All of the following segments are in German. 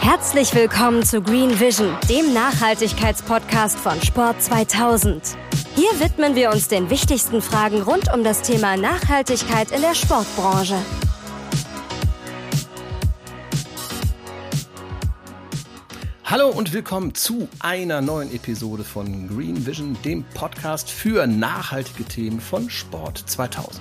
Herzlich willkommen zu Green Vision, dem Nachhaltigkeitspodcast von Sport 2000. Hier widmen wir uns den wichtigsten Fragen rund um das Thema Nachhaltigkeit in der Sportbranche. Hallo und willkommen zu einer neuen Episode von Green Vision, dem Podcast für nachhaltige Themen von Sport 2000.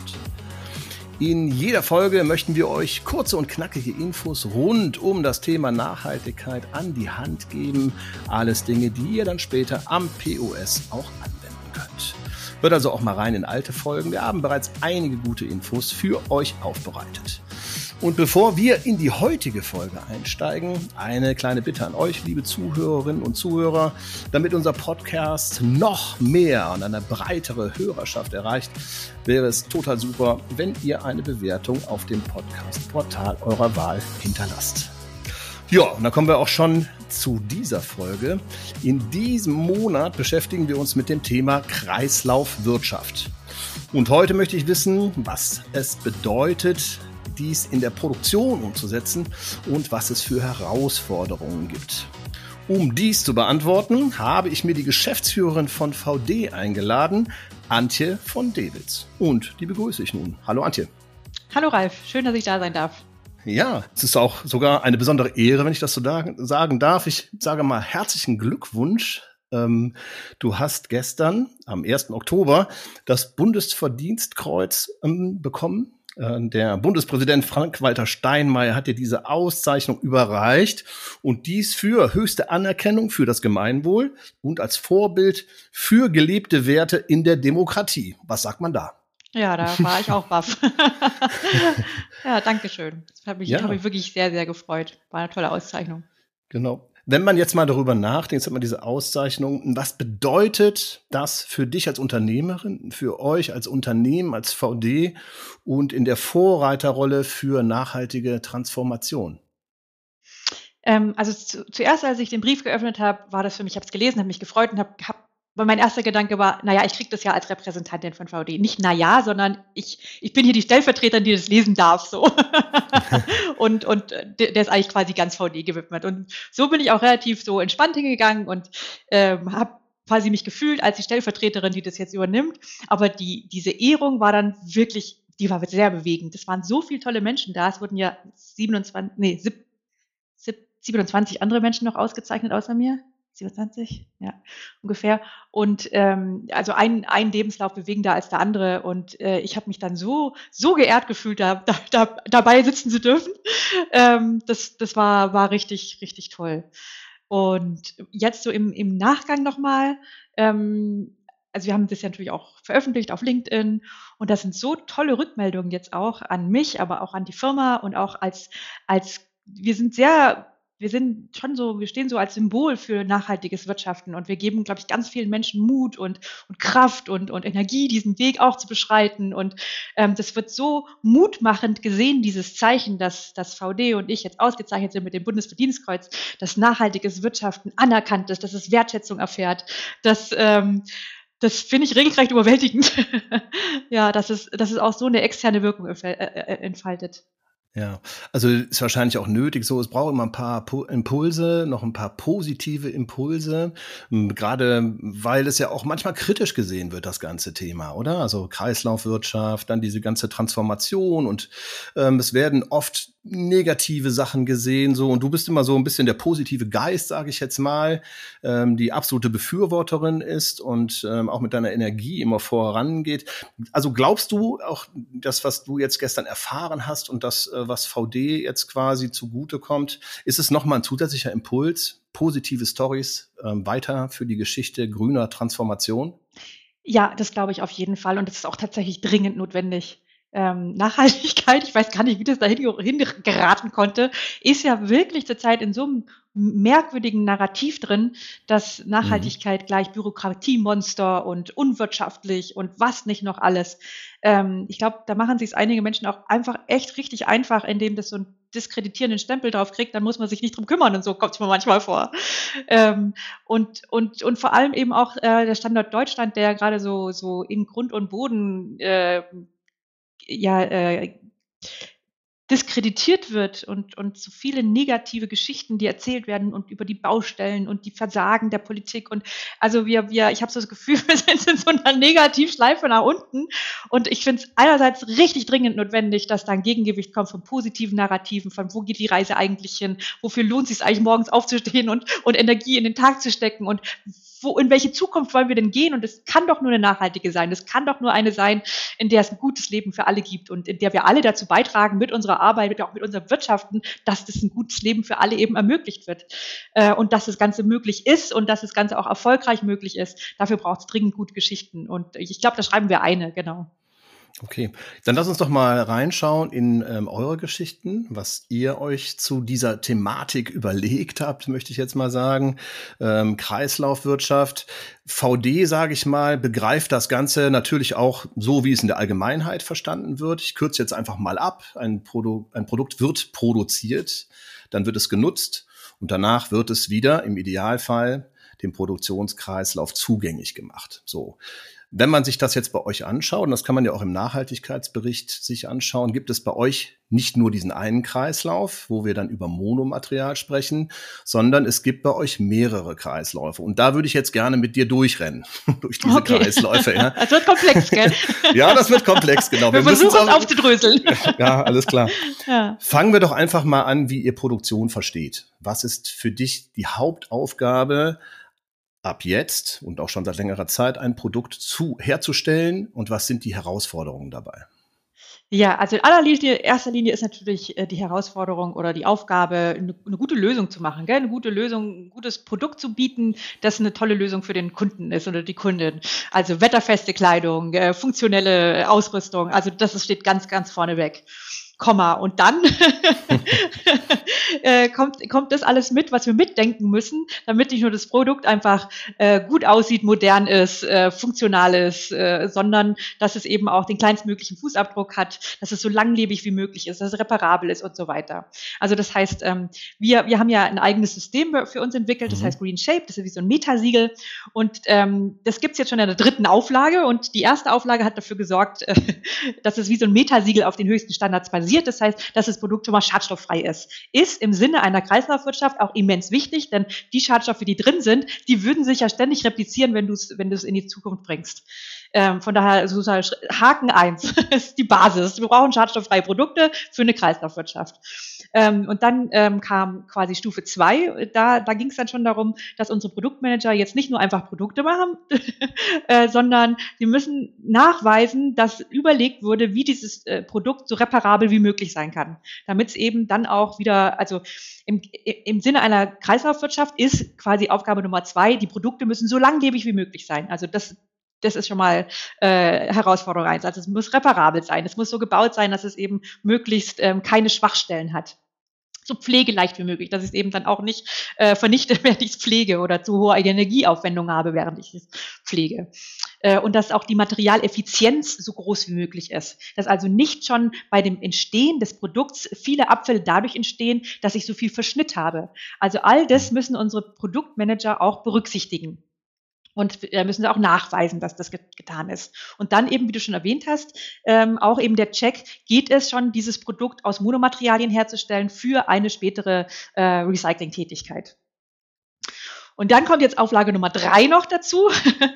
In jeder Folge möchten wir euch kurze und knackige Infos rund um das Thema Nachhaltigkeit an die Hand geben. Alles Dinge, die ihr dann später am POS auch anwenden könnt. Hört also auch mal rein in alte Folgen. Wir haben bereits einige gute Infos für euch aufbereitet. Und bevor wir in die heutige Folge einsteigen, eine kleine Bitte an euch, liebe Zuhörerinnen und Zuhörer, damit unser Podcast noch mehr und eine breitere Hörerschaft erreicht, wäre es total super, wenn ihr eine Bewertung auf dem Podcast-Portal eurer Wahl hinterlasst. Ja, und dann kommen wir auch schon zu dieser Folge. In diesem Monat beschäftigen wir uns mit dem Thema Kreislaufwirtschaft. Und heute möchte ich wissen, was es bedeutet, dies in der Produktion umzusetzen und was es für Herausforderungen gibt. Um dies zu beantworten, habe ich mir die Geschäftsführerin von VD eingeladen, Antje von Dewitz. Und die begrüße ich nun. Hallo Antje. Hallo Ralf, schön, dass ich da sein darf. Ja, es ist auch sogar eine besondere Ehre, wenn ich das so sagen darf. Ich sage mal herzlichen Glückwunsch. Du hast gestern, am 1. Oktober, das Bundesverdienstkreuz bekommen. Der Bundespräsident Frank-Walter Steinmeier hat dir diese Auszeichnung überreicht und dies für höchste Anerkennung für das Gemeinwohl und als Vorbild für gelebte Werte in der Demokratie. Was sagt man da? Ja, da war ich auch baff. Ja, danke schön. Das hat mich wirklich sehr, sehr gefreut. War eine tolle Auszeichnung. Genau. Wenn man jetzt mal darüber nachdenkt, jetzt hat man diese Auszeichnung, was bedeutet das für dich als Unternehmerin, für euch als Unternehmen, als VD und in der Vorreiterrolle für nachhaltige Transformation? Also zuerst, als ich den Brief geöffnet habe, war das für mich, ich habe es gelesen, habe mich gefreut und weil mein erster Gedanke war, naja, ich kriege das ja als Repräsentantin von VD. Nicht naja, sondern ich bin hier die Stellvertreterin, die das lesen darf. So. und der ist eigentlich quasi ganz VD gewidmet. Und so bin ich auch relativ so entspannt hingegangen und habe quasi mich gefühlt als die Stellvertreterin, die das jetzt übernimmt. Aber diese Ehrung war dann wirklich, die war sehr bewegend. Es waren so viele tolle Menschen da. Es wurden ja 27 andere Menschen noch ausgezeichnet außer mir. 27, ja, ungefähr. Und also ein Lebenslauf bewegender als der andere. Und ich habe mich dann so geehrt gefühlt, dabei sitzen zu dürfen. Das war richtig, richtig toll. Und jetzt so im Nachgang nochmal, also wir haben das ja natürlich auch veröffentlicht auf LinkedIn. Und das sind so tolle Rückmeldungen jetzt auch an mich, aber auch an die Firma und auch als wir stehen so als Symbol für nachhaltiges Wirtschaften und wir geben, glaube ich, ganz vielen Menschen Mut und Kraft und Energie, diesen Weg auch zu beschreiten. Und das wird so mutmachend gesehen, dieses Zeichen, dass VD und ich jetzt ausgezeichnet sind mit dem Bundesverdienstkreuz, dass nachhaltiges Wirtschaften anerkannt ist, dass es Wertschätzung erfährt, das finde ich regelrecht überwältigend. Ja, dass es auch so eine externe Wirkung entfaltet. Ja, also ist wahrscheinlich auch nötig so. Es braucht immer ein paar Impulse, noch ein paar positive Impulse, gerade weil es ja auch manchmal kritisch gesehen wird, das ganze Thema, oder? Also Kreislaufwirtschaft, dann diese ganze Transformation und es werden oft negative Sachen gesehen so und du bist immer so ein bisschen der positive Geist, sage ich jetzt mal, die absolute Befürworterin ist und auch mit deiner Energie immer vorangeht. Also glaubst du auch das, was du jetzt gestern erfahren hast und das was VD jetzt quasi zugutekommt, ist es nochmal ein zusätzlicher Impuls, positive Stories weiter für die Geschichte grüner Transformation? Ja, das glaube ich auf jeden Fall und das ist auch tatsächlich dringend notwendig. Nachhaltigkeit, ich weiß gar nicht, wie das da hingeraten konnte, ist ja wirklich zurzeit in so einem merkwürdigen Narrativ drin, dass Nachhaltigkeit gleich Bürokratiemonster und unwirtschaftlich und was nicht noch alles. Ich glaube, da machen sich einige Menschen auch einfach echt richtig einfach, indem das so einen diskreditierenden Stempel drauf kriegt, dann muss man sich nicht drum kümmern und so kommt es mir manchmal vor. Und vor allem eben auch der Standort Deutschland, der gerade so in Grund und Boden diskreditiert wird und so viele negative Geschichten, die erzählt werden und über die Baustellen und die Versagen der Politik. Und also ich habe so das Gefühl, wir sind in so einer Negativschleife nach unten. Und ich finde es einerseits richtig dringend notwendig, dass da ein Gegengewicht kommt von positiven Narrativen, von wo geht die Reise eigentlich hin, wofür lohnt es sich eigentlich morgens aufzustehen und Energie in den Tag zu stecken und in welche Zukunft wollen wir denn gehen? Und es kann doch nur eine nachhaltige sein. Es kann doch nur eine sein, in der es ein gutes Leben für alle gibt und in der wir alle dazu beitragen, mit unserer Arbeit, auch mit unserem Wirtschaften, dass das ein gutes Leben für alle eben ermöglicht wird. Und dass das Ganze möglich ist und dass das Ganze auch erfolgreich möglich ist. Dafür braucht es dringend gute Geschichten. Und ich glaube, da schreiben wir eine, genau. Okay, dann lass uns doch mal reinschauen in eure Geschichten, was ihr euch zu dieser Thematik überlegt habt, möchte ich jetzt mal sagen. Kreislaufwirtschaft, VD, sage ich mal, begreift das Ganze natürlich auch so, wie es in der Allgemeinheit verstanden wird. Ich kürze jetzt einfach mal ab. Ein Produkt wird produziert, dann wird es genutzt und danach wird es wieder im Idealfall dem Produktionskreislauf zugänglich gemacht. So. Wenn man sich das jetzt bei euch anschaut, und das kann man ja auch im Nachhaltigkeitsbericht sich anschauen, gibt es bei euch nicht nur diesen einen Kreislauf, wo wir dann über Monomaterial sprechen, sondern es gibt bei euch mehrere Kreisläufe. Und da würde ich jetzt gerne mit dir durchrennen, durch diese Kreisläufe. Ja. Das wird komplex, gell? Ja, das wird komplex, genau. Wir versuchen es aufzudröseln. Ja, alles klar. Ja. Fangen wir doch einfach mal an, wie ihr Produktion versteht. Was ist für dich die Hauptaufgabe, ab jetzt und auch schon seit längerer Zeit ein Produkt herzustellen und was sind die Herausforderungen dabei? Ja, also in erster Linie ist natürlich die Herausforderung oder die Aufgabe, eine gute Lösung zu machen, gell? Eine gute Lösung, ein gutes Produkt zu bieten, das eine tolle Lösung für den Kunden ist oder die Kundin. Also wetterfeste Kleidung, funktionelle Ausrüstung, also das steht ganz, ganz vorne weg. Komma. Und dann kommt das alles mit, was wir mitdenken müssen, damit nicht nur das Produkt einfach gut aussieht, modern ist, funktional ist, sondern dass es eben auch den kleinstmöglichen Fußabdruck hat, dass es so langlebig wie möglich ist, dass es reparabel ist und so weiter. Also das heißt, wir haben ja ein eigenes System für uns entwickelt, das heißt Green Shape, das ist wie so ein Metasiegel und das gibt's jetzt schon in der 3. Auflage und die erste Auflage hat dafür gesorgt, dass es wie so ein Metasiegel auf den höchsten Standards basiert. Das heißt, dass das Produkt schon mal schadstofffrei ist. Ist im Sinne einer Kreislaufwirtschaft auch immens wichtig, denn die Schadstoffe, die drin sind, die würden sich ja ständig replizieren, wenn du es in die Zukunft bringst. Von daher, Haken 1 ist die Basis. Wir brauchen schadstofffreie Produkte für eine Kreislaufwirtschaft. Und dann kam quasi Stufe 2. Da ging es dann schon darum, dass unsere Produktmanager jetzt nicht nur einfach Produkte machen, sondern sie müssen nachweisen, dass überlegt wurde, wie dieses Produkt so reparabel wie möglich sein kann. Damit es eben dann auch wieder, also im Sinne einer Kreislaufwirtschaft ist quasi Aufgabe Nummer 2, die Produkte müssen so langlebig wie möglich sein. Also das ist schon mal Herausforderung 1. Also es muss reparabel sein. Es muss so gebaut sein, dass es eben möglichst keine Schwachstellen hat. So pflegeleicht wie möglich, dass ich es eben dann auch nicht vernichte, während ich es pflege oder zu hohe Energieaufwendung habe, während ich es pflege. Und dass auch die Materialeffizienz so groß wie möglich ist. Dass also nicht schon bei dem Entstehen des Produkts viele Abfälle dadurch entstehen, dass ich so viel Verschnitt habe. Also all das müssen unsere Produktmanager auch berücksichtigen. Und müssen sie auch nachweisen, dass das getan ist. Und dann eben, wie du schon erwähnt hast, auch eben der Check, geht es schon, dieses Produkt aus Monomaterialien herzustellen für eine spätere Recycling-Tätigkeit. Und dann kommt jetzt Auflage Nummer 3 noch dazu.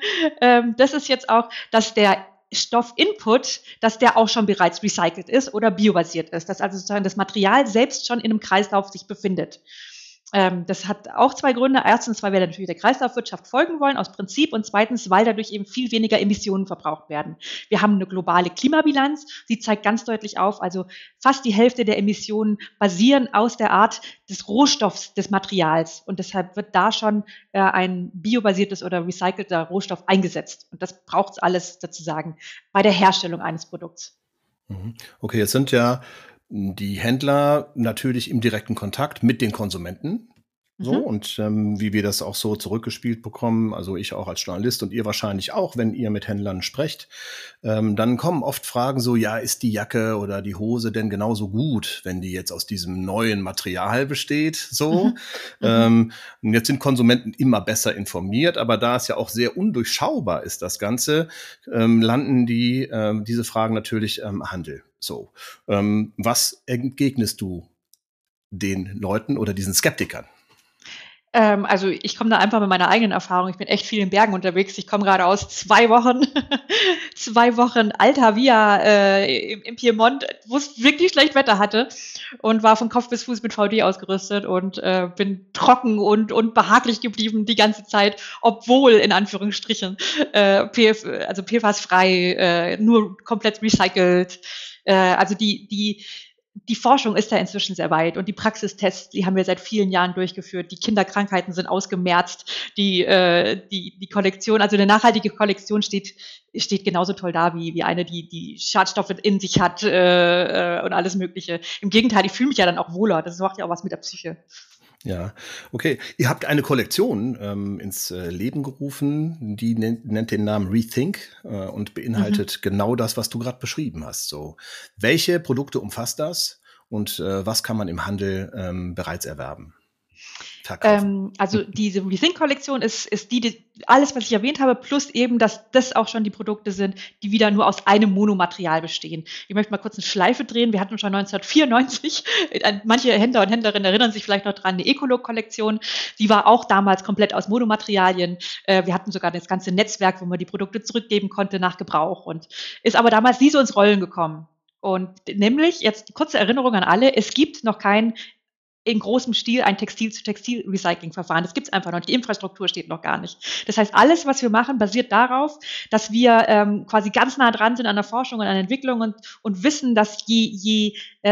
Das ist jetzt auch, dass der Stoffinput, dass der auch schon bereits recycelt ist oder biobasiert ist, dass also sozusagen das Material selbst schon in einem Kreislauf sich befindet. Das hat auch 2 Gründe. Erstens, weil wir natürlich der Kreislaufwirtschaft folgen wollen, aus Prinzip. Und zweitens, weil dadurch eben viel weniger Emissionen verbraucht werden. Wir haben eine globale Klimabilanz. Sie zeigt ganz deutlich auf, also fast die Hälfte der Emissionen basieren aus der Art des Rohstoffs, des Materials. Und deshalb wird da schon ein biobasiertes oder recycelter Rohstoff eingesetzt. Und das braucht es alles sozusagen bei der Herstellung eines Produkts. Okay, jetzt sind ja die Händler natürlich im direkten Kontakt mit den Konsumenten. So, und wie wir das auch so zurückgespielt bekommen, also ich auch als Journalist und ihr wahrscheinlich auch, wenn ihr mit Händlern sprecht, dann kommen oft Fragen so, ja, ist die Jacke oder die Hose denn genauso gut, wenn die jetzt aus diesem neuen Material besteht? So. Und jetzt sind Konsumenten immer besser informiert, aber da es ja auch sehr undurchschaubar ist, das Ganze, landen diese Fragen natürlich im Handel. So. Was entgegnest du den Leuten oder diesen Skeptikern? Also ich komme da einfach mit meiner eigenen Erfahrung. Ich bin echt viel in Bergen unterwegs. Ich komme gerade aus 2 Wochen, 2 Wochen Alta Via im Piemont, wo es wirklich schlecht Wetter hatte und war von Kopf bis Fuß mit VD ausgerüstet und bin trocken und behaglich geblieben die ganze Zeit, obwohl in Anführungsstrichen also PFAS-frei, nur komplett recycelt. Also die Forschung ist da inzwischen sehr weit und die Praxistests, die haben wir seit vielen Jahren durchgeführt. Die Kinderkrankheiten sind ausgemerzt. Die Kollektion, also eine nachhaltige Kollektion steht genauso toll da wie eine, die Schadstoffe in sich hat und alles Mögliche. Im Gegenteil, ich fühle mich ja dann auch wohler. Das macht ja auch was mit der Psyche. Ja, okay. Ihr habt eine Kollektion ins Leben gerufen, die nennt den Namen Rethink und beinhaltet genau das, was du gerade beschrieben hast. So, welche Produkte umfasst das und was kann man im Handel bereits erwerben? Also diese Rethink-Kollektion ist alles, was ich erwähnt habe, plus eben, dass das auch schon die Produkte sind, die wieder nur aus einem Monomaterial bestehen. Ich möchte mal kurz eine Schleife drehen. Wir hatten schon 1994, manche Händler und Händlerinnen erinnern sich vielleicht noch dran, eine Ecolog-Kollektion. Die war auch damals komplett aus Monomaterialien. Wir hatten sogar das ganze Netzwerk, wo man die Produkte zurückgeben konnte nach Gebrauch und ist aber damals nie so ins Rollen gekommen. Und nämlich, jetzt die kurze Erinnerung an alle, es gibt noch kein in großem Stil ein Textil-zu-Textil-Recycling-Verfahren. Das gibt es einfach noch nicht. Die Infrastruktur steht noch gar nicht. Das heißt, alles, was wir machen, basiert darauf, dass wir quasi ganz nah dran sind an der Forschung und an der Entwicklung und wissen, dass je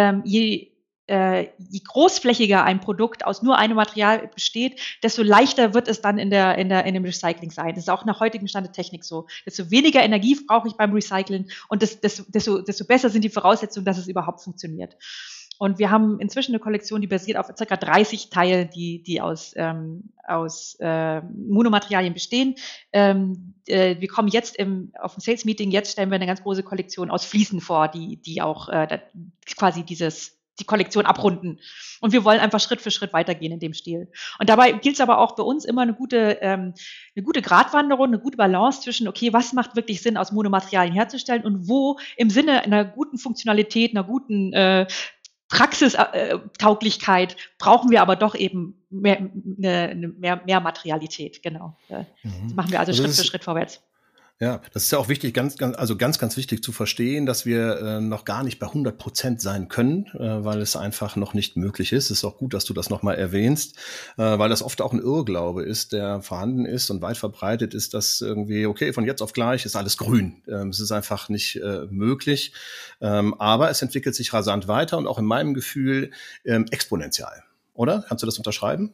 großflächiger ein Produkt aus nur einem Material besteht, desto leichter wird es dann in dem Recycling sein. Das ist auch nach heutigem Stand der Technik so. Desto weniger Energie brauche ich beim Recyceln und desto besser sind die Voraussetzungen, dass es überhaupt funktioniert. Und wir haben inzwischen eine Kollektion, die basiert auf ca. 30 Teilen, die aus Monomaterialien bestehen. Wir kommen jetzt auf dem Sales Meeting, jetzt stellen wir eine ganz große Kollektion aus Fliesen vor, die auch quasi die Kollektion abrunden. Und wir wollen einfach Schritt für Schritt weitergehen in dem Stil. Und dabei gilt es aber auch bei uns immer eine gute Gratwanderung, eine gute Balance zwischen, okay, was macht wirklich Sinn, aus Monomaterialien herzustellen und wo im Sinne einer guten Funktionalität, einer guten Praxistauglichkeit brauchen wir aber doch eben mehr Materialität, genau. Das machen wir also Schritt für Schritt vorwärts. Ja, das ist ja auch wichtig, ganz wichtig zu verstehen, dass wir noch gar nicht bei 100% sein können, weil es einfach noch nicht möglich ist. Es ist auch gut, dass du das nochmal erwähnst, weil das oft auch ein Irrglaube ist, der vorhanden ist und weit verbreitet ist, dass irgendwie, okay, von jetzt auf gleich ist alles grün. Es ist einfach nicht möglich, aber es entwickelt sich rasant weiter und auch in meinem Gefühl exponentiell, oder? Kannst du das unterschreiben?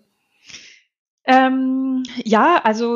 Ja, also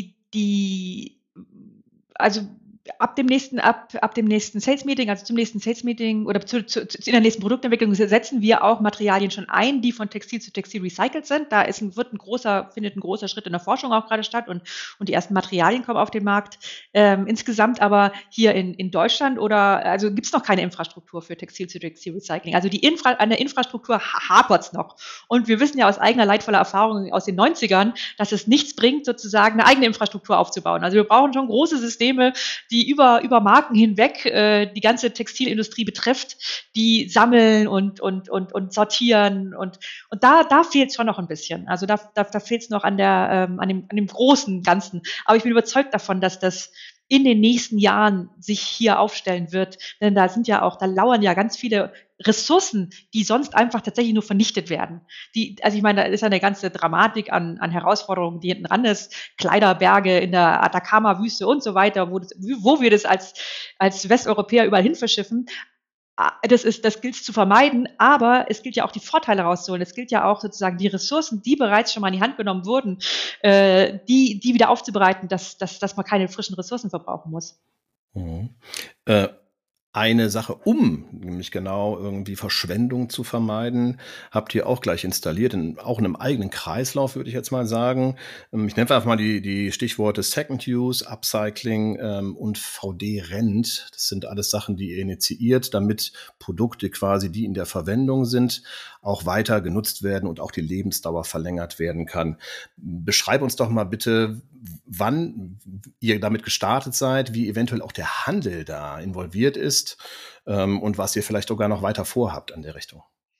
also ab dem nächsten Sales Meeting, also zum nächsten Sales Meeting oder in der nächsten Produktentwicklung setzen wir auch Materialien schon ein, die von Textil zu Textil recycelt sind. Da findet ein großer Schritt in der Forschung auch gerade statt und die ersten Materialien kommen auf den Markt. Insgesamt aber hier in Deutschland also gibt es noch keine Infrastruktur für Textil zu Textil Recycling. Also an der Infrastruktur hapert es noch. Und wir wissen ja aus eigener leidvoller Erfahrung aus den 90ern, dass es nichts bringt, sozusagen eine eigene Infrastruktur aufzubauen. Also wir brauchen schon große Systeme, die über Marken hinweg die ganze Textilindustrie betrifft, die sammeln und sortieren und da fehlt es schon noch ein bisschen. Also da fehlt es noch an dem großen Ganzen. Aber ich bin überzeugt davon, dass das in den nächsten Jahren sich hier aufstellen wird, denn da lauern ja ganz viele Ressourcen, die sonst einfach tatsächlich nur vernichtet werden. Also ich meine, da ist eine ganze Dramatik an Herausforderungen, die hinten ran ist. Kleiderberge in der Atacama-Wüste und so weiter, wo wir das als Westeuropäer überall hin verschiffen. Das gilt es zu vermeiden, aber es gilt ja auch die Vorteile rauszuholen. Es gilt ja auch sozusagen die Ressourcen, die bereits schon mal in die Hand genommen wurden, die wieder aufzubereiten, dass man keine frischen Ressourcen verbrauchen muss. Mhm. eine Sache, nämlich genau irgendwie Verschwendung zu vermeiden, habt ihr auch gleich installiert, auch in einem eigenen Kreislauf, würde ich jetzt mal sagen. Ich nenne einfach mal die Stichworte Second Use, Upcycling und VD-Rent. Das sind alles Sachen, die ihr initiiert, damit Produkte quasi, die in der Verwendung sind, auch weiter genutzt werden und auch die Lebensdauer verlängert werden kann. Beschreib uns doch mal bitte, wann ihr damit gestartet seid, wie eventuell auch der Handel da involviert ist und was ihr vielleicht sogar noch weiter vorhabt an der Richtung.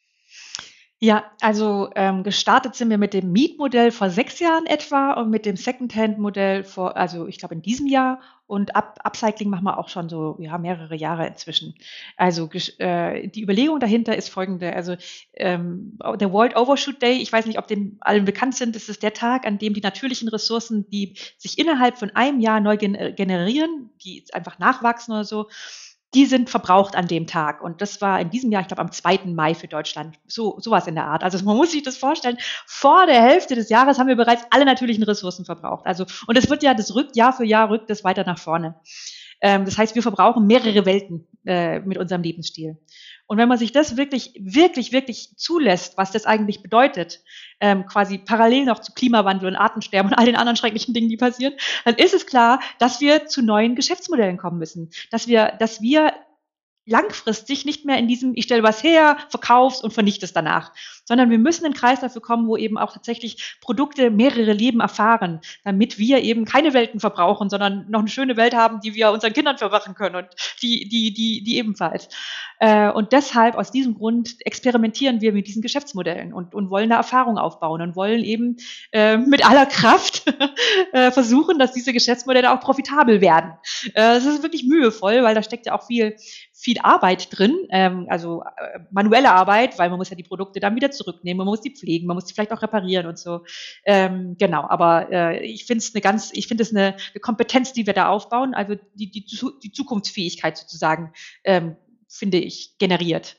Ja, also gestartet sind wir mit dem Mietmodell vor 6 Jahren etwa und mit dem Secondhand-Modell also ich glaube in diesem Jahr, und Upcycling machen wir auch schon so mehrere Jahre inzwischen. Also die Überlegung dahinter ist folgende: Also der World Overshoot Day, ich weiß nicht, ob dem allen bekannt sind, das ist der Tag, an dem die natürlichen Ressourcen, die sich innerhalb von einem Jahr neu generieren, die einfach nachwachsen oder so, die sind verbraucht an dem Tag. Und das war in diesem Jahr, ich glaube, am 2. Mai für Deutschland. Sowas in der Art. Also man muss sich das vorstellen, vor der Hälfte des Jahres haben wir bereits alle natürlichen Ressourcen verbraucht. Also, und es wird ja, Jahr für Jahr rückt das weiter nach vorne. Das heißt, wir verbrauchen mehrere Welten mit unserem Lebensstil. Und wenn man sich das wirklich, wirklich, wirklich zulässt, was das eigentlich bedeutet, quasi parallel noch zu Klimawandel und Artensterben und all den anderen schrecklichen Dingen, die passieren, dann ist es klar, dass wir zu neuen Geschäftsmodellen kommen müssen. Dass wir langfristig nicht mehr in diesem, ich stelle was her, verkauf's und vernichtest danach, sondern wir müssen in einen Kreis dafür kommen, wo eben auch tatsächlich Produkte mehrere Leben erfahren, damit wir eben keine Welten verbrauchen, sondern noch eine schöne Welt haben, die wir unseren Kindern verwachen können und die ebenfalls. Und deshalb, aus diesem Grund, experimentieren wir mit diesen Geschäftsmodellen und wollen da Erfahrung aufbauen und wollen eben mit aller Kraft versuchen, dass diese Geschäftsmodelle auch profitabel werden. Das ist wirklich mühevoll, weil da steckt ja auch viel Arbeit drin, manuelle Arbeit, weil man muss ja die Produkte dann wieder zurücknehmen, man muss die pflegen, man muss die vielleicht auch reparieren und so. Genau, aber ich finde es eine Kompetenz, die wir da aufbauen, also die Zukunftsfähigkeit sozusagen, finde ich, generiert.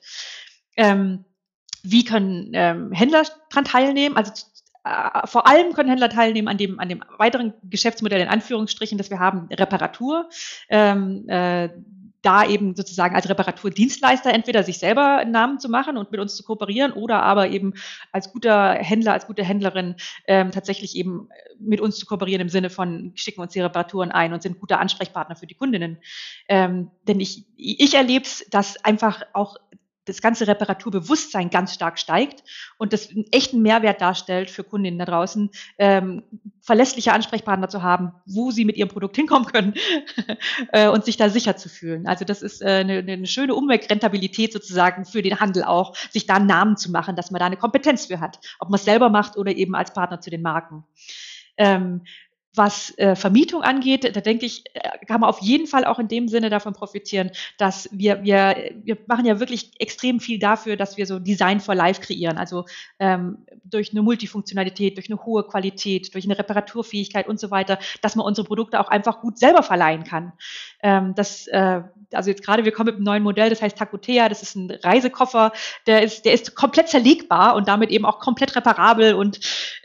Wie können Händler dran teilnehmen? Also vor allem können Händler teilnehmen an dem weiteren Geschäftsmodell in Anführungsstrichen, das wir haben, Reparatur. Da eben sozusagen als Reparaturdienstleister entweder sich selber einen Namen zu machen und mit uns zu kooperieren oder aber eben als guter Händler, als gute Händlerin tatsächlich eben mit uns zu kooperieren im Sinne von, schicken uns die Reparaturen ein und sind guter Ansprechpartner für die Kundinnen. Denn ich erlebe es, dass einfach auch das ganze Reparaturbewusstsein ganz stark steigt und das einen echten Mehrwert darstellt für Kundinnen da draußen, verlässliche Ansprechpartner zu haben, wo sie mit ihrem Produkt hinkommen können und sich da sicher zu fühlen. Also das ist eine schöne Umwegrentabilität sozusagen für den Handel auch, sich da einen Namen zu machen, dass man da eine Kompetenz für hat, ob man es selber macht oder eben als Partner zu den Marken. Was Vermietung angeht, da denke ich, kann man auf jeden Fall auch in dem Sinne davon profitieren, dass wir machen ja wirklich extrem viel dafür, dass wir so Design for Life kreieren, also durch eine Multifunktionalität, durch eine hohe Qualität, durch eine Reparaturfähigkeit und so weiter, dass man unsere Produkte auch einfach gut selber verleihen kann. Also jetzt gerade, wir kommen mit einem neuen Modell, das heißt Takutea, das ist ein Reisekoffer, der ist komplett zerlegbar und damit eben auch komplett reparabel und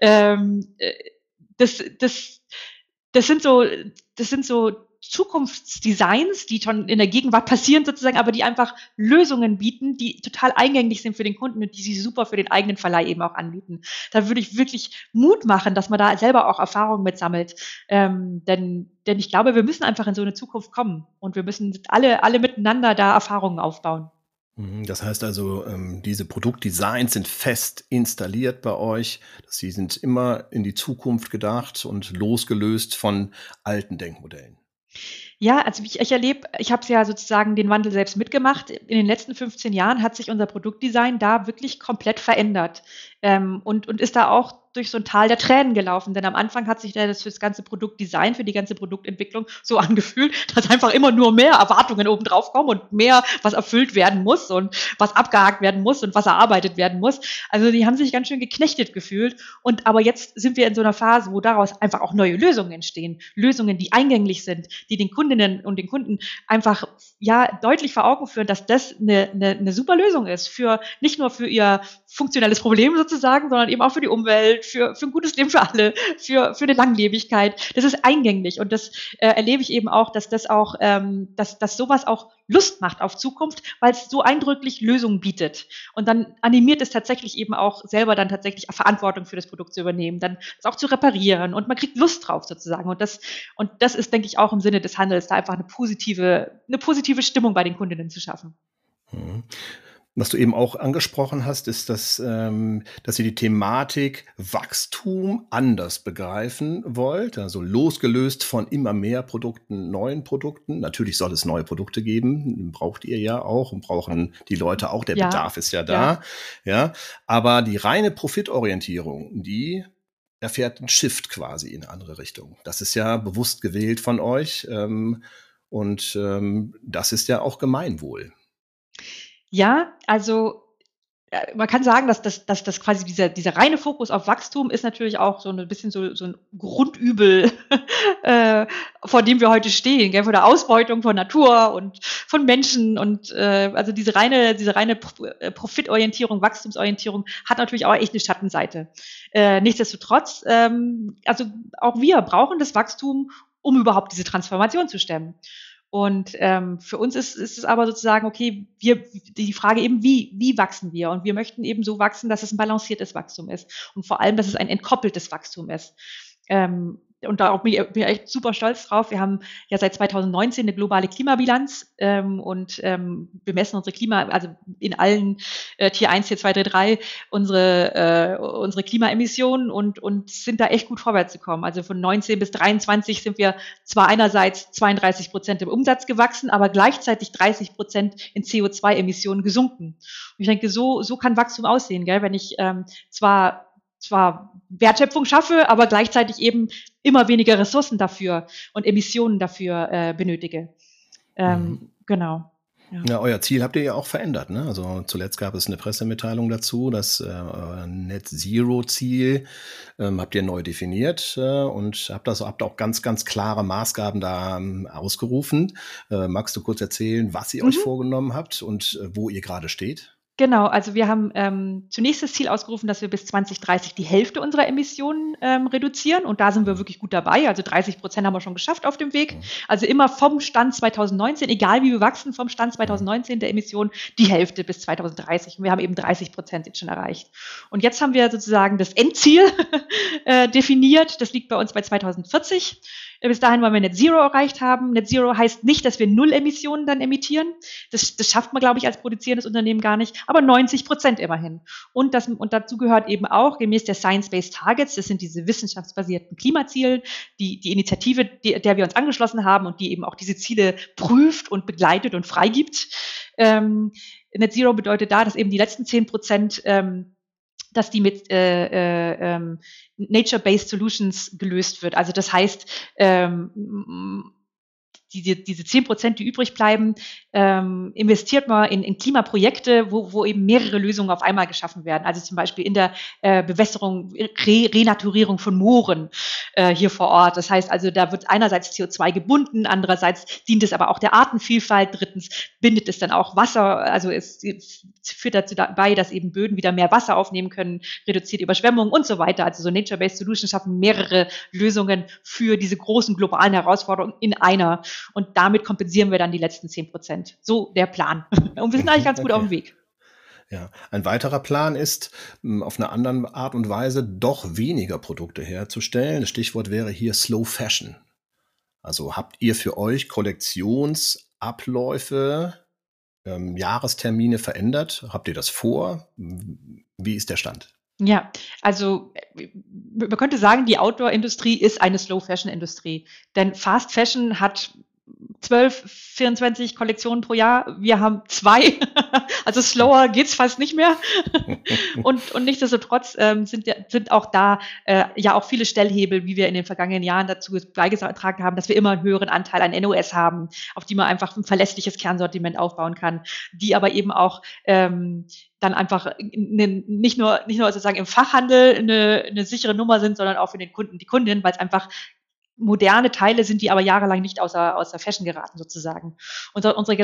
das sind so Zukunftsdesigns, die schon in der Gegenwart passieren sozusagen, aber die einfach Lösungen bieten, die total eingängig sind für den Kunden und die sie super für den eigenen Verleih eben auch anbieten. Da würde ich wirklich Mut machen, dass man da selber auch Erfahrungen mit sammelt. Denn ich glaube, wir müssen einfach in so eine Zukunft kommen und wir müssen alle miteinander da Erfahrungen aufbauen. Das heißt also, diese Produktdesigns sind fest installiert bei euch. Sie sind immer in die Zukunft gedacht und losgelöst von alten Denkmodellen. Ja, also ich erlebe, ich habe ja sozusagen den Wandel selbst mitgemacht. In den letzten 15 Jahren hat sich unser Produktdesign da wirklich komplett verändert und ist da auch durch so ein Tal der Tränen gelaufen. Denn am Anfang hat sich das für das ganze Produktdesign, für die ganze Produktentwicklung so angefühlt, dass einfach immer nur mehr Erwartungen oben drauf kommen und mehr, was erfüllt werden muss und was abgehakt werden muss und was erarbeitet werden muss. Also die haben sich ganz schön geknechtet gefühlt. Aber jetzt sind wir in so einer Phase, wo daraus einfach auch neue Lösungen entstehen. Lösungen, die eingänglich sind, die den Kundinnen und den Kunden einfach deutlich vor Augen führen, dass das eine super Lösung ist. Nicht nur für ihr funktionelles Problem sozusagen, sondern eben auch für die Umwelt, für ein gutes Leben für alle, für eine Langlebigkeit. Das ist eingänglich und das erlebe ich eben auch, dass das auch, dass sowas auch Lust macht auf Zukunft, weil es so eindrücklich Lösungen bietet. Und dann animiert es tatsächlich eben auch selber dann tatsächlich Verantwortung für das Produkt zu übernehmen, dann es auch zu reparieren und man kriegt Lust drauf sozusagen. Und das ist, denke ich, auch im Sinne des Handels, da einfach eine positive Stimmung bei den Kundinnen zu schaffen. Mhm. Was du eben auch angesprochen hast, ist, dass ihr die Thematik Wachstum anders begreifen wollt, also losgelöst von immer mehr Produkten, neuen Produkten. Natürlich soll es neue Produkte geben, braucht ihr ja auch und brauchen die Leute auch, der Bedarf ist ja da. Ja. Aber die reine Profitorientierung, die erfährt einen Shift quasi in eine andere Richtung. Das ist ja bewusst gewählt von euch und das ist ja auch Gemeinwohl. Ja, also man kann sagen, dass das quasi dieser reine Fokus auf Wachstum ist natürlich auch so ein bisschen so ein Grundübel, vor dem wir heute stehen, gell, vor der Ausbeutung von Natur und von Menschen und also diese reine Profitorientierung, Wachstumsorientierung hat natürlich auch echt eine Schattenseite. Nichtsdestotrotz, also auch wir brauchen das Wachstum, um überhaupt diese Transformation zu stemmen. Und für uns ist es aber sozusagen, okay, die Frage eben, wie wachsen wir? Und wir möchten eben so wachsen, dass es ein balanciertes Wachstum ist und vor allem, dass es ein entkoppeltes Wachstum ist. Und da bin ich echt super stolz drauf. Wir haben ja seit 2019 eine globale Klimabilanz und wir messen unsere also in allen Tier 1, Tier 2, Tier 3 unsere Klimaemissionen und sind da echt gut vorwärts gekommen. Also von 19 bis 23 sind wir zwar einerseits 32% im Umsatz gewachsen, aber gleichzeitig 30% in CO2-Emissionen gesunken. Und ich denke, so kann Wachstum aussehen, gell? Wenn ich zwar Wertschöpfung schaffe, aber gleichzeitig eben immer weniger Ressourcen dafür und Emissionen dafür benötige. Genau. Ja, euer Ziel habt ihr ja auch verändert, ne? Also zuletzt gab es eine Pressemitteilung dazu, das Net-Zero-Ziel habt ihr neu definiert und habt auch ganz, ganz klare Maßgaben da ausgerufen. Magst du kurz erzählen, was ihr euch vorgenommen habt und wo ihr gerade steht? Genau, also wir haben zunächst das Ziel ausgerufen, dass wir bis 2030 die Hälfte unserer Emissionen reduzieren und da sind wir wirklich gut dabei, also 30% haben wir schon geschafft auf dem Weg, also immer vom Stand 2019, egal wie wir wachsen, vom Stand 2019 der Emissionen, die Hälfte bis 2030 und wir haben eben 30% jetzt schon erreicht. Und jetzt haben wir sozusagen das Endziel definiert, das liegt bei uns bei 2040. Bis dahin wollen wir Net Zero erreicht haben. Net Zero heißt nicht, dass wir 0 Emissionen dann emittieren. Das schafft man, glaube ich, als produzierendes Unternehmen gar nicht. Aber 90% immerhin. Und dazu gehört eben auch, gemäß der Science-Based Targets, das sind diese wissenschaftsbasierten Klimaziele, die Initiative, der wir uns angeschlossen haben und die eben auch diese Ziele prüft und begleitet und freigibt. Net Zero bedeutet da, dass eben die letzten 10% dass die mit Nature-Based Solutions gelöst wird. Also das heißt, diese 10%, die übrig bleiben, investiert man in Klimaprojekte, wo eben mehrere Lösungen auf einmal geschaffen werden. Also zum Beispiel in der Bewässerung, Renaturierung von Mooren hier vor Ort. Das heißt also, da wird einerseits CO2 gebunden, andererseits dient es aber auch der Artenvielfalt, drittens bindet es dann auch Wasser, also es führt dazu bei, dass eben Böden wieder mehr Wasser aufnehmen können, reduziert Überschwemmungen und so weiter. Also so Nature-Based Solutions schaffen mehrere Lösungen für diese großen globalen Herausforderungen in einer. Und damit kompensieren wir dann die letzten 10%. So der Plan. Und wir sind eigentlich ganz gut auf dem Weg. Ja, ein weiterer Plan ist, auf eine andere Art und Weise doch weniger Produkte herzustellen. Das Stichwort wäre hier Slow Fashion. Also habt ihr für euch Kollektionsabläufe, Jahrestermine verändert? Habt ihr das vor? Wie ist der Stand? Ja, also man könnte sagen, die Outdoor-Industrie ist eine Slow-Fashion-Industrie. Denn Fast Fashion hat 12, 24 Kollektionen pro Jahr. Wir haben 2. Also slower geht's fast nicht mehr. Und nichtsdestotrotz sind auch da ja auch viele Stellhebel, wie wir in den vergangenen Jahren dazu beigetragen haben, dass wir immer einen höheren Anteil an NOS haben, auf die man einfach ein verlässliches Kernsortiment aufbauen kann, die aber eben auch dann einfach nicht nur sozusagen im Fachhandel eine sichere Nummer sind, sondern auch für den Kunden, die Kundin, weil es einfach moderne Teile sind, die aber jahrelang nicht außer Fashion geraten sozusagen. Unser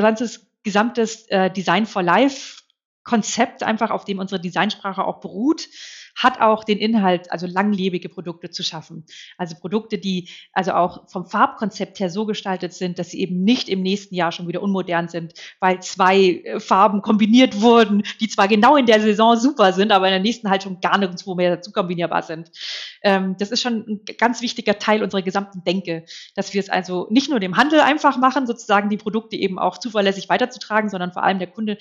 gesamtes Design for Life Konzept, einfach auf dem unsere Designsprache auch beruht, hat auch den Inhalt, also langlebige Produkte zu schaffen. Also Produkte, die also auch vom Farbkonzept her so gestaltet sind, dass sie eben nicht im nächsten Jahr schon wieder unmodern sind, weil zwei Farben kombiniert wurden, die zwar genau in der Saison super sind, aber in der nächsten halt schon gar nirgendwo mehr dazu kombinierbar sind. Das ist schon ein ganz wichtiger Teil unserer gesamten Denke, dass wir es also nicht nur dem Handel einfach machen, sozusagen die Produkte eben auch zuverlässig weiterzutragen, sondern vor allem der Kundin,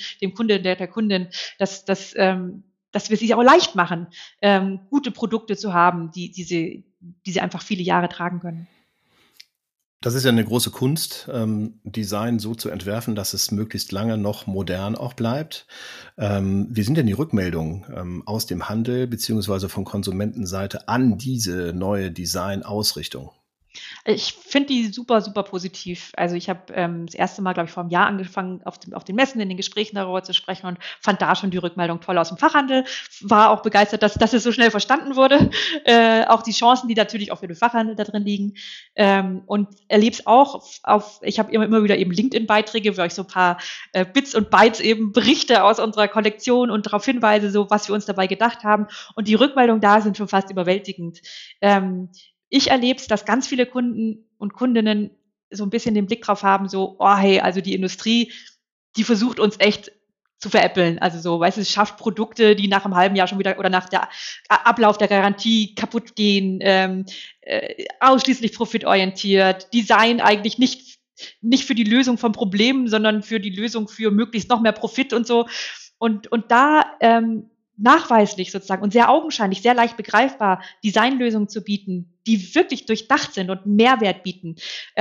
dass wir es sich auch leicht machen, gute Produkte zu haben, die sie einfach viele Jahre tragen können. Das ist ja eine große Kunst, Design so zu entwerfen, dass es möglichst lange noch modern auch bleibt. Wie sind denn die Rückmeldungen aus dem Handel beziehungsweise von Konsumentenseite an diese neue Design-Ausrichtung? Ich finde die super, super positiv. Also ich habe das erste Mal, glaube ich, vor einem Jahr angefangen, auf den Messen, in den Gesprächen darüber zu sprechen und fand da schon die Rückmeldung toll aus dem Fachhandel. War auch begeistert, dass es so schnell verstanden wurde. Auch die Chancen, die natürlich auch für den Fachhandel da drin liegen. Und erlebe es auch ich habe immer wieder eben LinkedIn-Beiträge, wo ich so ein paar Bits und Bytes eben berichte aus unserer Kollektion und darauf hinweise, so was wir uns dabei gedacht haben. Und die Rückmeldungen da sind schon fast überwältigend. Ich erlebe es, dass ganz viele Kunden und Kundinnen so ein bisschen den Blick drauf haben, so, oh hey, also die Industrie, die versucht uns echt zu veräppeln. Also so, weißt du, es schafft Produkte, die nach einem halben Jahr schon wieder oder nach der Ablauf der Garantie kaputt gehen, ausschließlich profitorientiert, Design eigentlich nicht für die Lösung von Problemen, sondern für die Lösung für möglichst noch mehr Profit und so. Und da nachweislich sozusagen und sehr augenscheinlich, sehr leicht begreifbar Designlösungen zu bieten, die wirklich durchdacht sind und Mehrwert bieten.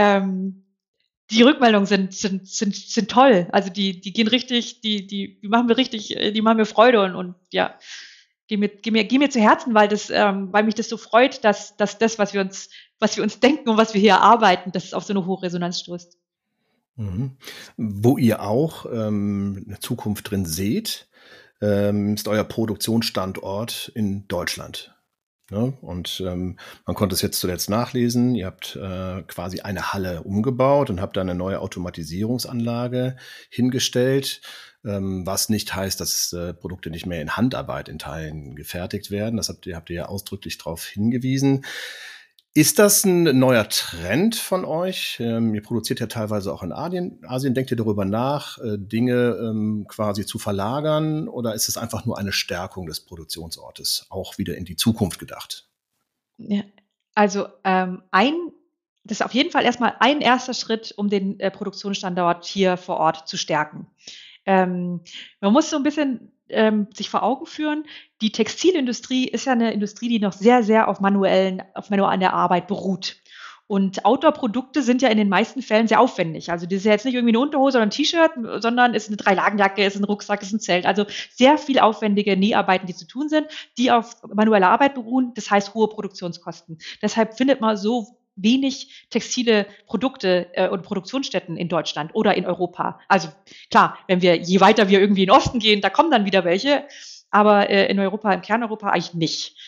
Die Rückmeldungen sind toll. Also die gehen richtig, die machen mir Freude und ja, gehen mir zu Herzen, weil mich das so freut, dass das, was wir uns denken und was wir hier erarbeiten, dass es auf so eine hohe Resonanz stoßt. Mhm. Wo ihr auch eine Zukunft drin seht, ist euer Produktionsstandort in Deutschland. Ne? Und man konnte es jetzt zuletzt nachlesen. Ihr habt quasi eine Halle umgebaut und habt da eine neue Automatisierungsanlage hingestellt, was nicht heißt, dass Produkte nicht mehr in Handarbeit in Teilen gefertigt werden. Das habt ihr ja ausdrücklich darauf hingewiesen. Ist das ein neuer Trend von euch? Ihr produziert ja teilweise auch in Asien. Denkt ihr darüber nach, Dinge quasi zu verlagern? Oder ist es einfach nur eine Stärkung des Produktionsortes, auch wieder in die Zukunft gedacht? Ja, also das ist auf jeden Fall erstmal ein erster Schritt, um den Produktionsstandort hier vor Ort zu stärken. Man muss so ein bisschen sich vor Augen führen, die Textilindustrie ist ja eine Industrie, die noch sehr, sehr auf manueller Arbeit beruht. Und Outdoor-Produkte sind ja in den meisten Fällen sehr aufwendig. Also das ist ja jetzt nicht irgendwie eine Unterhose oder ein T-Shirt, sondern ist eine Dreilagenjacke, ist ein Rucksack, ist ein Zelt. Also sehr viel aufwendige Näharbeiten, die zu tun sind, die auf manueller Arbeit beruhen. Das heißt hohe Produktionskosten. Deshalb findet man so wenig textile Produkte und Produktionsstätten in Deutschland oder in Europa. Also klar, je weiter wir irgendwie in den Osten gehen, da kommen dann wieder welche, aber in Europa, in Kerneuropa eigentlich nicht.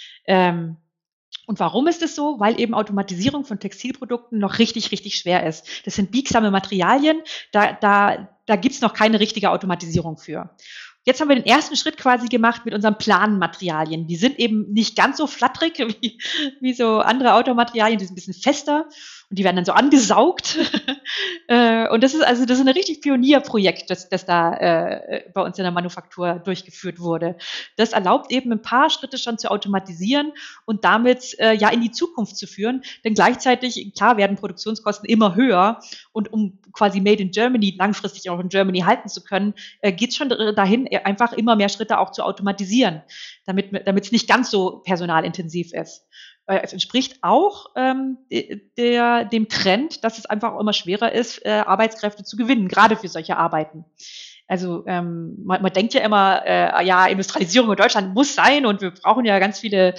Und warum ist es so? Weil eben Automatisierung von Textilprodukten noch richtig, richtig schwer ist. Das sind biegsame Materialien, da gibt's noch keine richtige Automatisierung für. Jetzt haben wir den ersten Schritt quasi gemacht mit unseren Planmaterialien. Die sind eben nicht ganz so flatterig wie so andere Automaterialien, die sind ein bisschen fester und die werden dann so angesaugt. Und das ist ein richtig Pionierprojekt, das da bei uns in der Manufaktur durchgeführt wurde. Das erlaubt eben ein paar Schritte schon zu automatisieren und damit in die Zukunft zu führen. Denn gleichzeitig, klar, werden Produktionskosten immer höher und um quasi Made in Germany langfristig auch in Germany halten zu können, geht es schon dahin, einfach immer mehr Schritte auch zu automatisieren, damit es nicht ganz so personalintensiv ist. Es entspricht auch dem Trend, dass es einfach auch immer schwerer ist, Arbeitskräfte zu gewinnen, gerade für solche Arbeiten. Also man denkt ja immer, Industrialisierung in Deutschland muss sein und wir brauchen ja ganz viele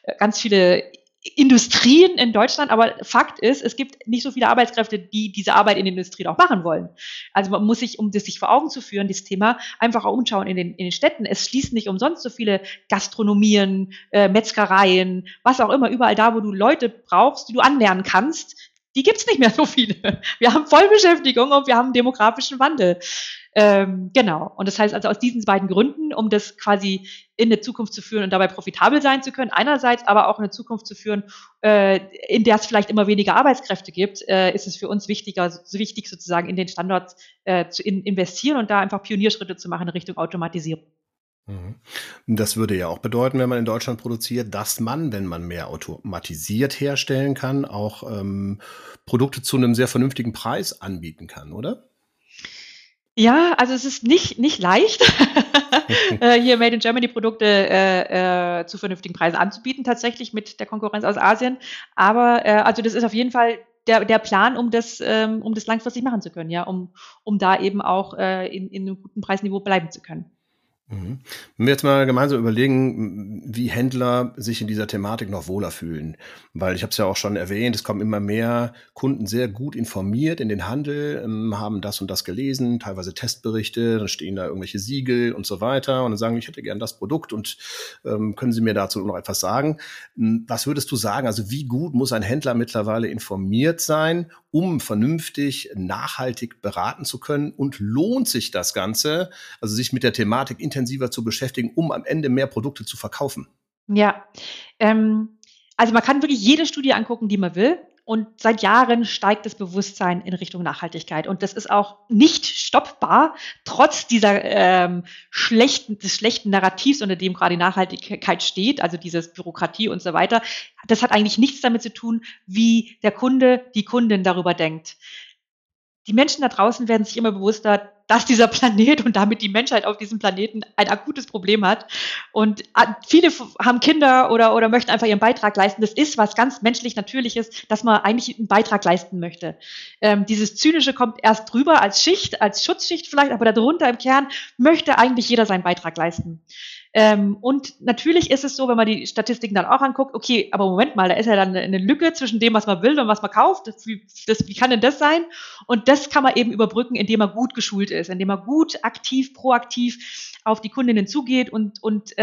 Industrien in Deutschland, aber Fakt ist, es gibt nicht so viele Arbeitskräfte, die diese Arbeit in der Industrie auch machen wollen. Also man muss sich, um das sich vor Augen zu führen, dieses Thema, einfach auch umschauen in den Städten. Es schließen nicht umsonst so viele Gastronomien, Metzgereien, was auch immer, überall da, wo du Leute brauchst, die du anlernen kannst, die gibt's nicht mehr so viele. Wir haben Vollbeschäftigung und wir haben einen demografischen Wandel. Genau. Und das heißt also aus diesen beiden Gründen, um das quasi in eine Zukunft zu führen und dabei profitabel sein zu können, einerseits aber auch eine Zukunft zu führen, in der es vielleicht immer weniger Arbeitskräfte gibt, ist es für uns wichtig sozusagen in den Standort zu investieren und da einfach Pionierschritte zu machen in Richtung Automatisierung. Mhm. Das würde ja auch bedeuten, wenn man in Deutschland produziert, dass man, wenn man mehr automatisiert herstellen kann, auch Produkte zu einem sehr vernünftigen Preis anbieten kann, oder? Ja, also es ist nicht leicht, hier Made in Germany Produkte zu vernünftigen Preisen anzubieten, tatsächlich mit der Konkurrenz aus Asien. Aber also das ist auf jeden Fall der Plan, um das langfristig machen zu können, ja, um da eben auch in einem guten Preisniveau bleiben zu können. Mhm. Wenn wir jetzt mal gemeinsam überlegen, wie Händler sich in dieser Thematik noch wohler fühlen, weil ich habe es ja auch schon erwähnt, es kommen immer mehr Kunden sehr gut informiert in den Handel, haben das und das gelesen, teilweise Testberichte, dann stehen da irgendwelche Siegel und so weiter und dann sagen, ich hätte gern das Produkt und können Sie mir dazu noch etwas sagen? Was würdest du sagen, also wie gut muss ein Händler mittlerweile informiert sein, um vernünftig, nachhaltig beraten zu können und lohnt sich das Ganze, also sich mit der Thematik intensiver zu beschäftigen, um am Ende mehr Produkte zu verkaufen? Ja, also man kann wirklich jede Studie angucken, die man will. Und seit Jahren steigt das Bewusstsein in Richtung Nachhaltigkeit. Und das ist auch nicht stoppbar, trotz dieser des schlechten Narrativs, unter dem gerade die Nachhaltigkeit steht, also dieses Bürokratie und so weiter. Das hat eigentlich nichts damit zu tun, wie der Kunde, die Kundin darüber denkt. Die Menschen da draußen werden sich immer bewusster, dass dieser Planet und damit die Menschheit auf diesem Planeten ein akutes Problem hat. Und viele haben Kinder oder möchten einfach ihren Beitrag leisten. Das ist was ganz menschlich Natürliches, dass man eigentlich einen Beitrag leisten möchte. Dieses Zynische kommt erst drüber als Schicht, als Schutzschicht vielleicht, aber darunter im Kern möchte eigentlich jeder seinen Beitrag leisten. Und natürlich ist es so, wenn man die Statistiken dann auch anguckt, okay, aber Moment mal, da ist ja dann eine Lücke zwischen dem, was man will und was man kauft. Wie kann denn das sein? Und das kann man eben überbrücken, indem man gut geschult ist, indem man gut, aktiv, proaktiv auf die Kundinnen zugeht und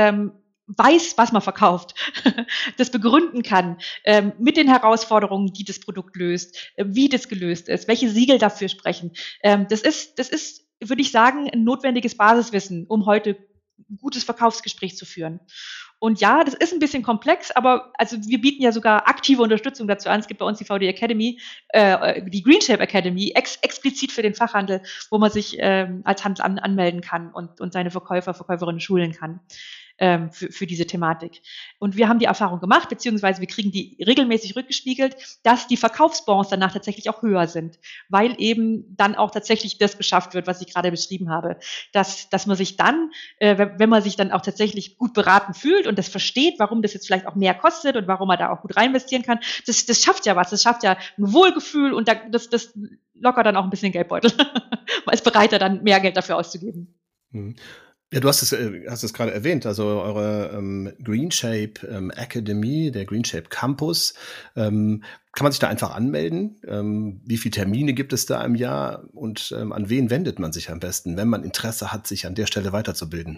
weiß, was man verkauft, das begründen kann, mit den Herausforderungen, die das Produkt löst, wie das gelöst ist, welche Siegel dafür sprechen. Das ist, würde ich sagen, ein notwendiges Basiswissen, um heute ein gutes Verkaufsgespräch zu führen. Und ja, das ist ein bisschen komplex, aber also wir bieten ja sogar aktive Unterstützung dazu an. Es gibt bei uns die VD Academy, die Greenshape Academy, explizit für den Fachhandel, wo man sich als Handel anmelden kann und seine Verkäuferinnen schulen kann. Für diese Thematik. Und wir haben die Erfahrung gemacht, beziehungsweise wir kriegen die regelmäßig rückgespiegelt, dass die Verkaufsbons danach tatsächlich auch höher sind, weil eben dann auch tatsächlich das geschafft wird, was ich gerade beschrieben habe, dass man sich dann, wenn man sich dann auch tatsächlich gut beraten fühlt und das versteht, warum das jetzt vielleicht auch mehr kostet und warum man da auch gut reinvestieren kann, das schafft ja was, das schafft ja ein Wohlgefühl und das lockert dann auch ein bisschen Geldbeutel. Man ist bereiter, dann mehr Geld dafür auszugeben. Mhm. Ja, du hast es gerade erwähnt, also eure Greenshape Academy, der Greenshape Campus. Kann man sich da einfach anmelden? Wie viele Termine gibt es da im Jahr und an wen wendet man sich am besten, wenn man Interesse hat, sich an der Stelle weiterzubilden?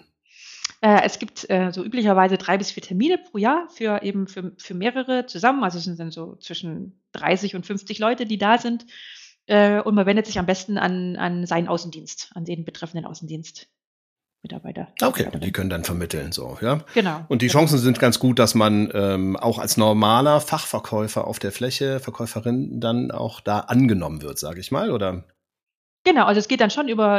Es gibt so üblicherweise 3 bis 4 Termine pro Jahr für mehrere zusammen. Also es sind dann so zwischen 30 und 50 Leute, die da sind. Und man wendet sich am besten an seinen Außendienst, an den betreffenden Außendienst. Mitarbeiter. Okay, die können dann vermitteln, so, ja. Genau. Und die Chancen sind ganz gut, dass man auch als normaler Fachverkäufer auf der Fläche, Verkäuferin, dann auch da angenommen wird, sage ich mal, oder? Genau, also es geht dann schon über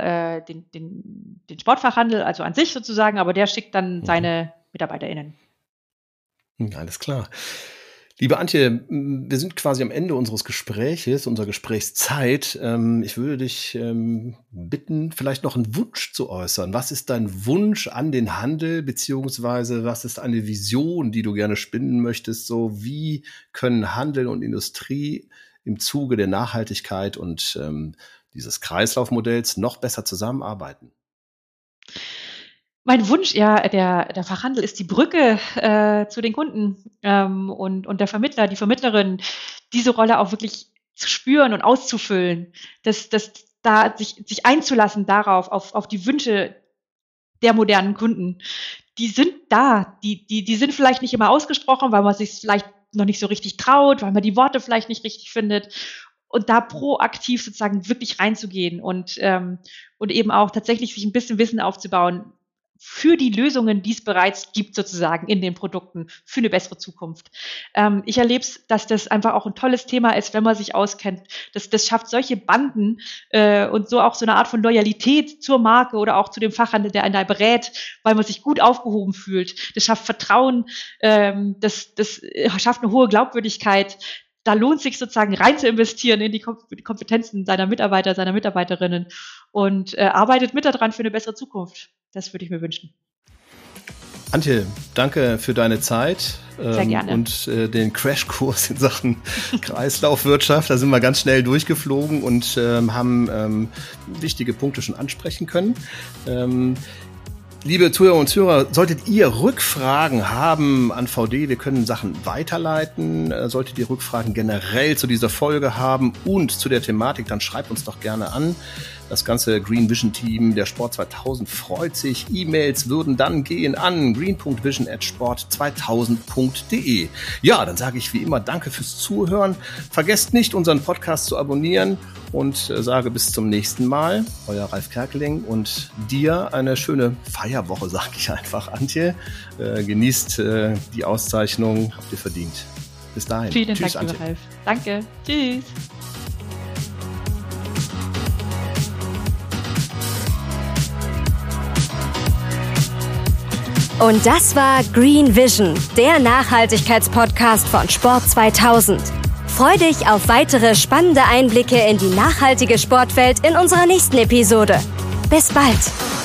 den Sportfachhandel, also an sich sozusagen, aber der schickt dann seine MitarbeiterInnen. Alles klar. Liebe Antje, wir sind quasi am Ende unseres Gespräches, unserer Gesprächszeit. Ich würde dich bitten, vielleicht noch einen Wunsch zu äußern. Was ist dein Wunsch an den Handel, beziehungsweise was ist eine Vision, die du gerne spinnen möchtest? So, wie können Handel und Industrie im Zuge der Nachhaltigkeit und dieses Kreislaufmodells noch besser zusammenarbeiten? Mein Wunsch, ja, der Fachhandel ist die Brücke zu den Kunden und der Vermittler, die Vermittlerin, diese Rolle auch wirklich zu spüren und auszufüllen, da sich einzulassen darauf, auf die Wünsche der modernen Kunden. Die sind da, die sind vielleicht nicht immer ausgesprochen, weil man sich vielleicht noch nicht so richtig traut, weil man die Worte vielleicht nicht richtig findet. und da proaktiv sozusagen wirklich reinzugehen und eben auch tatsächlich sich ein bisschen Wissen aufzubauen für die Lösungen, die es bereits gibt, sozusagen in den Produkten, für eine bessere Zukunft. Ich erlebe es, dass das einfach auch ein tolles Thema ist, wenn man sich auskennt. Das schafft solche Banden und so auch so eine Art von Loyalität zur Marke oder auch zu dem Fachhandel, der einen da berät, weil man sich gut aufgehoben fühlt. Das schafft Vertrauen, das schafft eine hohe Glaubwürdigkeit. Da lohnt sich sozusagen rein zu investieren in die Kompetenzen seiner Mitarbeiter, seiner Mitarbeiterinnen und arbeitet mit daran für eine bessere Zukunft. Das würde ich mir wünschen. Antje, danke für deine Zeit. Sehr gerne. Und den Crashkurs in Sachen Kreislaufwirtschaft. Da sind wir ganz schnell durchgeflogen und haben wichtige Punkte schon ansprechen können. Liebe Zuhörer und Zuhörer, solltet ihr Rückfragen haben an VD, wir können Sachen weiterleiten. Solltet ihr Rückfragen generell zu dieser Folge haben und zu der Thematik, dann schreibt uns doch gerne an. Das ganze Green Vision Team der Sport 2000 freut sich. E-Mails würden dann gehen an green.vision@sport2000.de. Ja, dann sage ich wie immer danke fürs Zuhören. Vergesst nicht, unseren Podcast zu abonnieren und sage bis zum nächsten Mal. Euer Ralf Kerkeling und dir eine schöne Feierwoche, sage ich einfach, Antje. Genießt die Auszeichnung, habt ihr verdient. Bis dahin. Vielen Tschüss, Dank, Antje. lieber Ralf. Danke. Tschüss. Und das war Green Vision, der Nachhaltigkeitspodcast von Sport 2000. Freu dich auf weitere spannende Einblicke in die nachhaltige Sportwelt in unserer nächsten Episode. Bis bald!